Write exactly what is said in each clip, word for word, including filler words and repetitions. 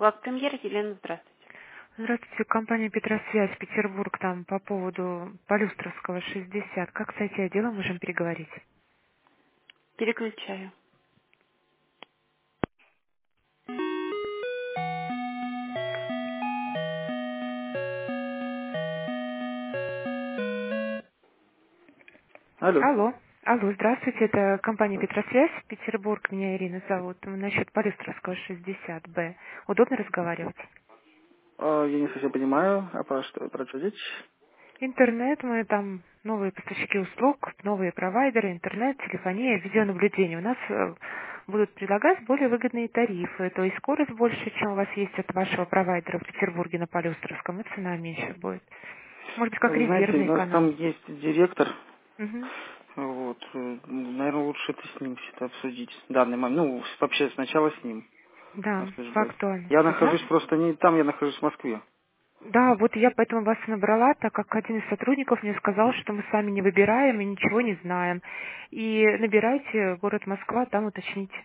Главпремьер Елена, здравствуйте. Здравствуйте, компания Петросвязь, Петербург, там по поводу Полюстровского шестьдесят. Как с этим отделом можем переговорить? Переключаю. Алло. Алло, алло, здравствуйте, это компания Петросвязь, Петербург, меня Ирина зовут. Насчет Полюстровского шестьдесят Б. Удобно разговаривать? А, я не совсем понимаю, а про что, про что речь? Интернет, мы там новые поставщики услуг, новые провайдеры, интернет, телефония, видеонаблюдение. У нас э, будут предлагать более выгодные тарифы, то есть скорость больше, чем у вас есть от вашего провайдера в Петербурге на Полюстровском, и цена меньше будет. Может быть, как Вы знаете, у резервный нас канал. там есть директор, Мгм. вот, наверное, лучше это с ним все это обсудить в данный момент. Ну, вообще сначала с ним Да, по обсуждать. Я актуальности, да? нахожусь просто не там, я нахожусь в Москве. Да, вот я поэтому вас набрала, так как один из сотрудников мне сказал, что мы сами не выбираем и ничего не знаем. И набирайте город Москва, там уточните.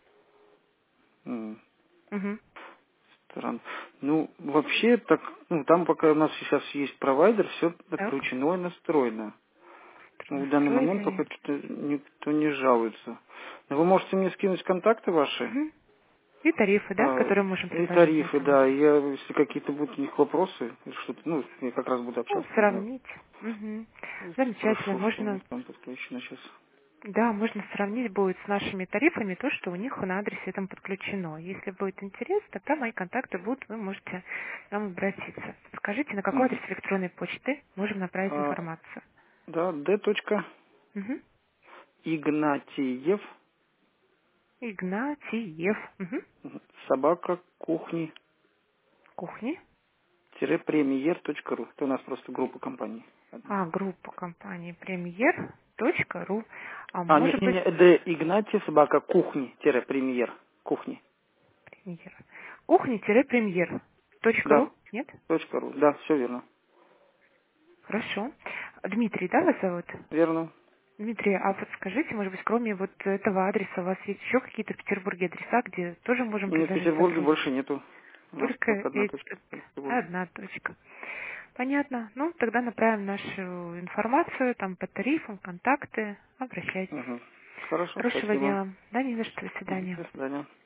М, Угу. Странно. Ну, вообще, так, ну, там пока у нас сейчас есть провайдер, все Так, отключено и настроено. Ну, в данный момент настроили. пока что никто не жалуется. Но вы можете мне скинуть контакты ваши Угу. И тарифы, да, а, которые можем и предложить на тарифы, этом да. адресе. Я, если какие-то будут у них вопросы, или что-то, ну, я как раз буду Ну, общаться, узнаю. сравнить. Угу. Замечательно. Спрошу, что у Можно, них там подключено сейчас. да, можно сравнить будет с нашими тарифами то, что у них на адресе этом подключено. Если будет интерес, тогда мои контакты будут, вы можете к нам обратиться. Скажите, на какой адрес Мгм. электронной почты можем направить А, информацию? да, д. Угу. Игнатьев, Игнатьев. Угу. собака кухни Кухни. премьер точка ру. Это у нас просто группа компаний. одна. А, группа компании премьер точка ру. А А, нет, может не, быть, не, Д. Игнатьев, собака кухни премьер. Кухни. премьер. Кухни-премьер. Точка Да, ру? Нет? точка ру. Да, все верно. Хорошо. Дмитрий, да, вас зовут? Верно. Дмитрий, а вот скажите, может быть, кроме вот этого адреса у вас есть еще какие-то в Петербурге адреса, где тоже можем Нет, в предложить Петербурге больше сотрудничество? нету. У нас Только только одна эти- точка в Петербурге. одна точка. Понятно. Ну, тогда направим нашу информацию, там по тарифам, контакты. Обращайтесь. Угу. Хорошо, Хорошего спасибо. дня. Да, не за что. До Мгм. свидания. До свидания.